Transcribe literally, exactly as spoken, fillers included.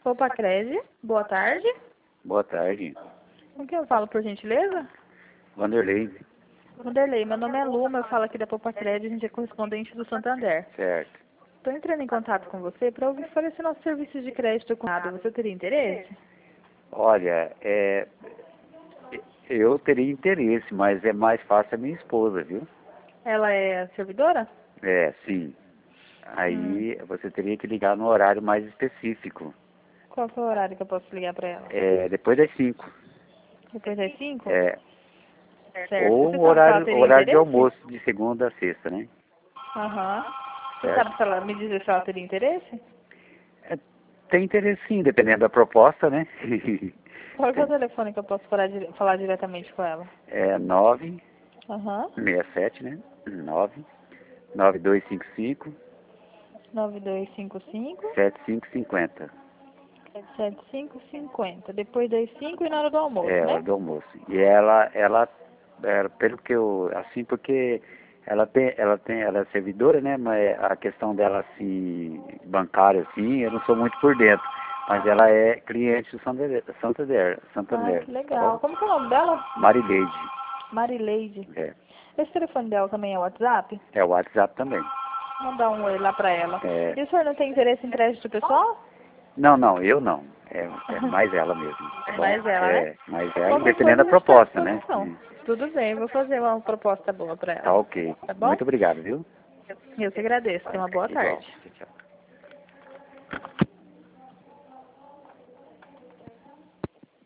Popacred, boa tarde. Boa tarde. Com quem eu falo, por gentileza? Vanderlei. Vanderlei, meu nome é Luma, eu falo aqui da Popacred, a gente é correspondente do Santander. Certo. Estou entrando em contato com você para oferecer nossos serviços de crédito com nada. Você teria interesse? Olha, é, eu teria interesse, mas é mais fácil a minha esposa, viu? Ela é servidora? É, sim. Aí você teria que ligar no horário mais específico. Qual que é o horário que eu posso ligar para ela? É, depois das cinco. Depois das cinco? É, Certo. ou Você um sabe se ela horário, teria horário de interesse? almoço, de segunda a sexta, né? Aham. Você Certo. sabe se ela me dizer se ela teria interesse? É, tem interesse sim, dependendo da proposta, né? Qual que é o telefone que eu posso falar, dire- falar diretamente com ela? É nove Aham. seis sete, né? nove nove dois cinco cinco nove dois cinco cinco, sete cinco cinco zero. sete cinco cinco zero. Depois das cinco e na hora do almoço, É, hora né? do almoço. E ela, ela, ela, pelo que eu, assim, porque ela tem, ela tem, ela é servidora, né? Mas a questão dela, assim, bancária, assim, eu não sou muito por dentro. Mas ela é cliente do Santander, Santander, Ah, Santander, que tá legal. bom? Como que é o nome dela? Marileide, Marileide. é. Esse telefone dela também é WhatsApp? É o WhatsApp também. Vou mandar um oi lá pra ela. É, E o senhor não tem interesse em crédito pessoal? não, não, eu não. É, é mais ela mesmo, tá É bom? mais ela, né? É, mais ela, Qualquer dependendo coisa da a gente tá à proposta, né? disposição. Tudo bem, vou fazer uma proposta boa pra Tá ela. ok. Tá bom? Muito obrigado, viu? Eu que agradeço. Tenha uma boa Igual. tarde. Tchau, tchau.